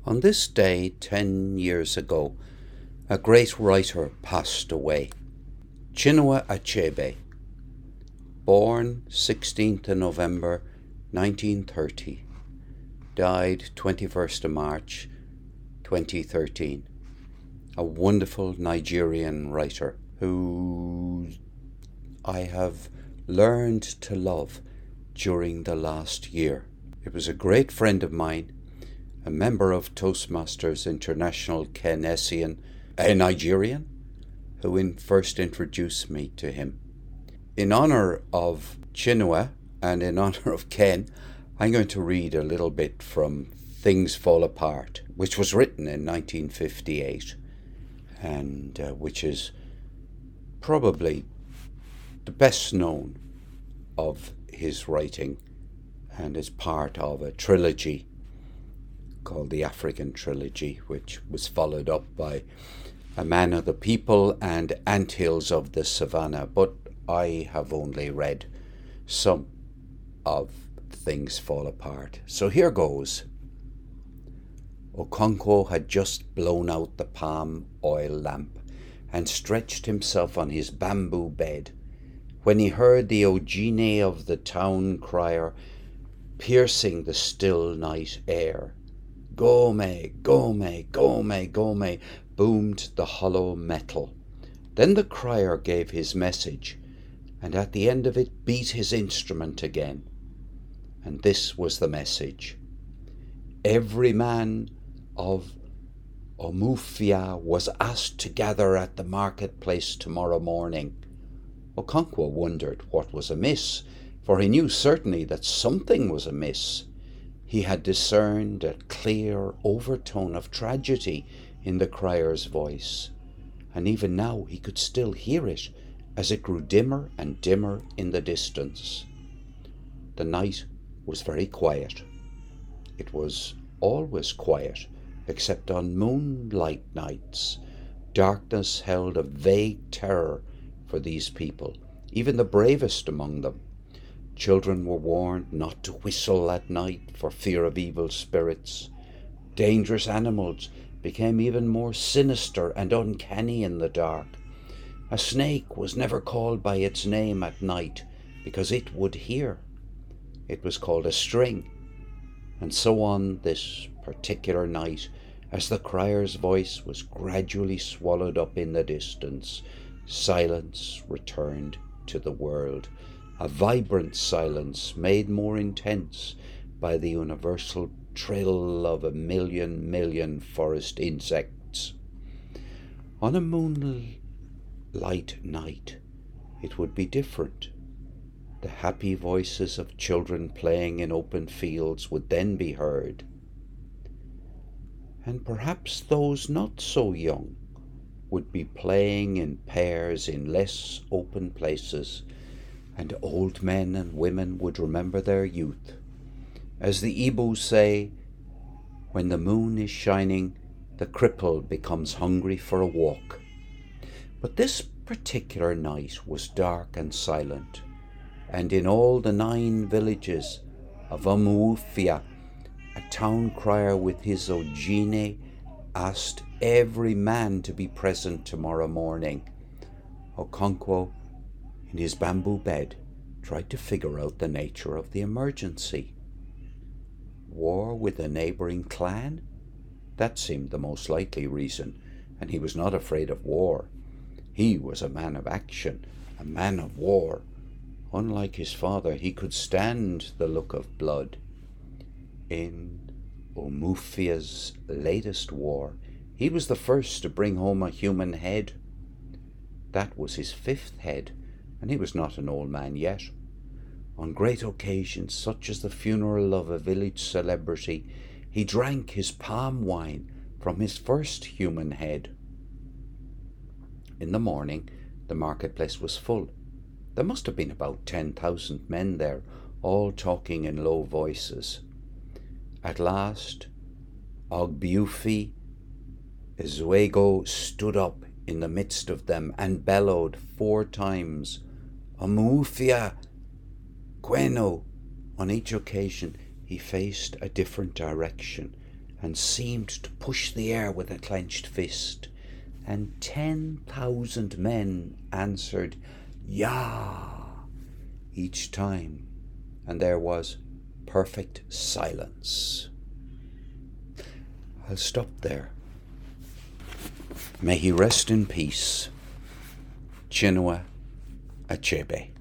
On this day 10 years ago, a great writer passed away. Chinua Achebe, born 16th of November 1930, died 21st of March 2013. A wonderful Nigerian writer who I have learned to love during the last year. It was a great friend of mine, a member of Toastmasters International, Ken Essien, a Nigerian, who first introduced me to him. In honor of Chinua and in honor of Ken, I'm going to read a little bit from Things Fall Apart, which was written in 1958 and which is probably the best known of his writing and is part of a trilogy called the African Trilogy, which was followed up by A Man of the People and Anthills of the Savannah, but I have only read some of Things Fall Apart. So here goes. Okonkwo had just blown out the palm oil lamp and stretched himself on his bamboo bed when he heard the Ojine of the town crier piercing the still night air. Gome, gome, gome, gome, boomed the hollow metal. Then the crier gave his message, and at the end of it beat his instrument again. And this was the message. Every man of Omufia was asked to gather at the marketplace tomorrow morning. Okonkwo wondered what was amiss, for he knew certainly that something was amiss. He had discerned a clear overtone of tragedy in the crier's voice, and even now he could still hear it as it grew dimmer and dimmer in the distance. The night was very quiet. It was always quiet, except on moonlight nights. Darkness held a vague terror for these people, even the bravest among them. Children were warned not to whistle at night for fear of evil spirits. Dangerous animals became even more sinister and uncanny in the dark. A snake was never called by its name at night because it would hear. It was called a string. And so on this particular night, as the crier's voice was gradually swallowed up in the distance, silence returned to the world. A vibrant silence made more intense by the universal trill of a million forest insects. On a moonlight night, it would be different. The happy voices of children playing in open fields would then be heard. And perhaps those not so young would be playing in pairs in less open places, and old men and women would remember their youth. As the Igbos say, when the moon is shining, the cripple becomes hungry for a walk. But this particular night was dark and silent, and in all the 9 villages of Umuofia, a town crier with his Ojine asked every man to be present tomorrow morning. Okonkwo, in his bamboo bed, tried to figure out the nature of the emergency. War with a neighbouring clan? That seemed the most likely reason, and he was not afraid of war. He was a man of action, a man of war. Unlike his father, he could stand the look of blood. In Umuofia's latest war, he was the first to bring home a human head. That was his 5th head, and he was not an old man yet. On great occasions, such as the funeral of a village celebrity, he drank his palm wine from his first human head. In the morning, the marketplace was full. There must have been about 10,000 men there, all talking in low voices. At last, Ogbuefi Ezeogo stood up in the midst of them and bellowed 4 times, Umuofia, Queno. On each occasion he faced a different direction, and seemed to push the air with a clenched fist, and 10,000 men answered "Yah" each time, and there was perfect silence. I'll stop there. May he rest in peace. Chinua Achebe.